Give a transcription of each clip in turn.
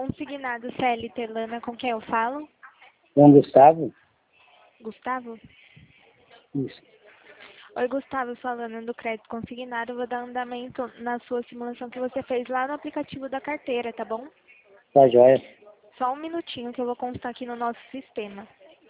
Consignado CLT Lana, com quem eu falo? Com Gustavo? Gustavo? Isso. Oi, Gustavo, falando do crédito consignado, eu vou dar andamento na sua simulação que você fez lá no aplicativo da carteira, tá bom? Tá joia. Só um minutinho que eu vou constar aqui no nosso sistema.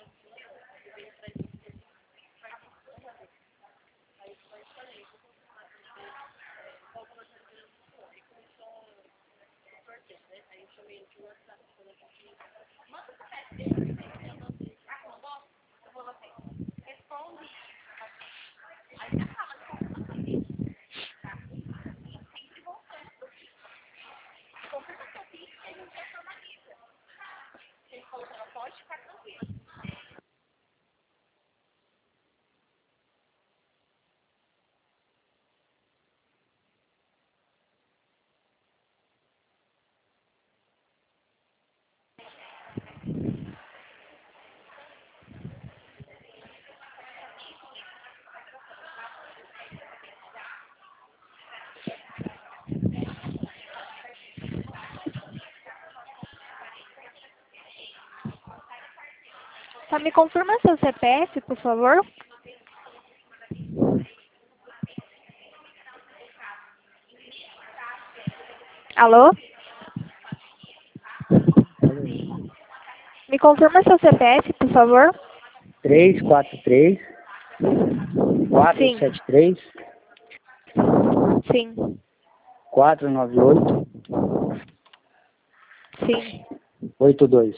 Tá, me confirma seu CPF, por favor? Alô? Me confirma seu CPF, por favor? 343 Sim. 473 Sim. 498 Sim. 82.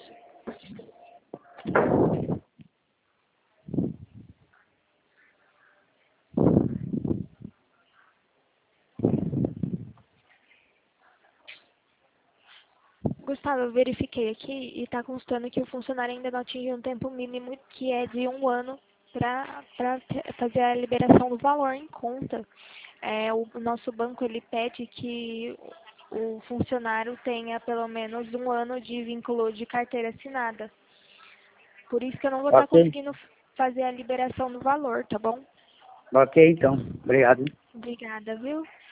Gustavo, eu verifiquei aqui e está constando que o funcionário ainda não atingiu um tempo mínimo que é de 1 ano para fazer a liberação do valor em conta. O nosso banco ele pede que o funcionário tenha pelo menos 1 ano de vínculo de carteira assinada. Por isso que eu não vou estar Ok. conseguindo fazer a liberação do valor, tá bom? Ok, então. Obrigado. Obrigada, viu?